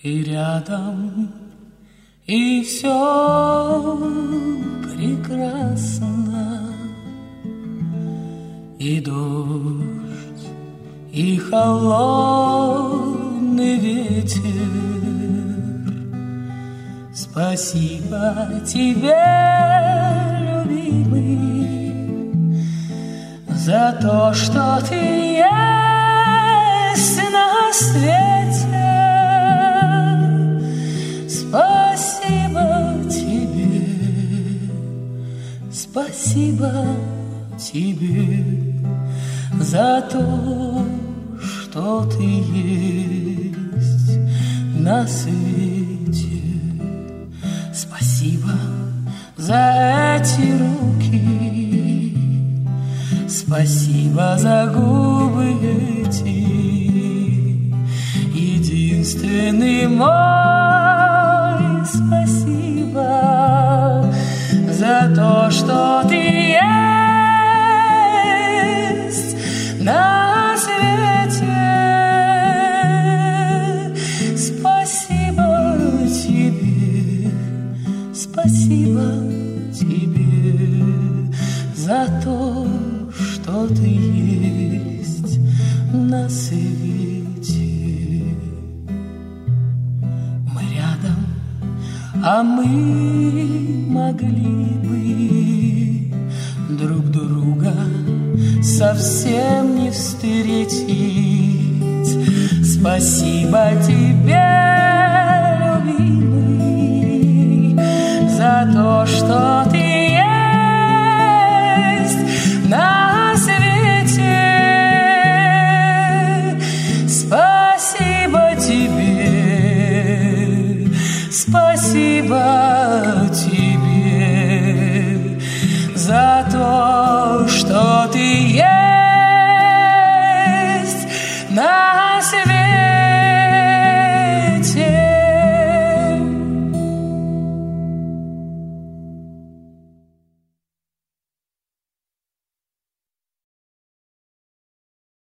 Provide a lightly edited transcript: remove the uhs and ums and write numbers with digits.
и рядом, и все прекрасно, и дождь, и холодный ветер. Спасибо тебе, любимый, за то, что ты есть на свете. Спасибо тебе, спасибо тебе за то, что ты есть на свете. Спасибо за эти руки, спасибо за губы эти, единственный мой. Спасибо за то, что ты есть на свете. Спасибо тебе, спасибо тебе за то, что ты есть на свете. Мы рядом, а мы могли бы друг друга совсем не встретить. Спасибо тебе, любимый, за то, что ты есть на свете. Спасибо тебе, спасибо тебе за то, что ты есть на свете.